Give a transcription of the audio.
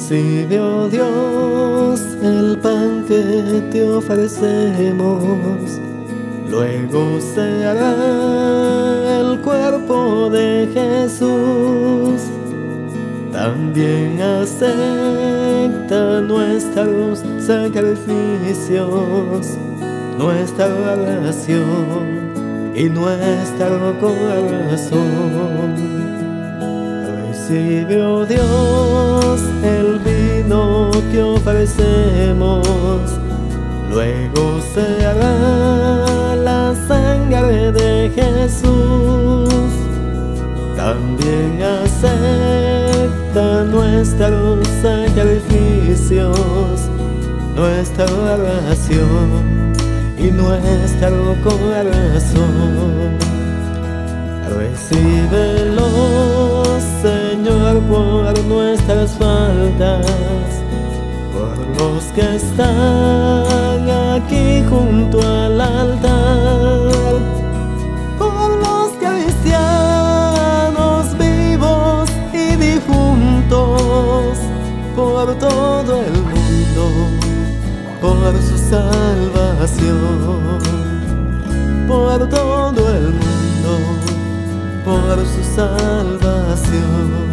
Recibe, oh Dios, el pan que te ofrecemos, luego se hará el cuerpo de Jesús. También acepta nuestros sacrificios, nuestra oración y nuestro corazón. Recibe, oh Dios, el vino que ofrecemos, luego se hará la sangre de Jesús. También acepta nuestros sacrificios, nuestra oración y nuestro corazón. Recíbelo, Señor, por nuestras faltas, por los que están aquí junto al altar, por los cristianos vivos y difuntos, por todo el mundo, por su salvación, por todo el mundo, por su salvación.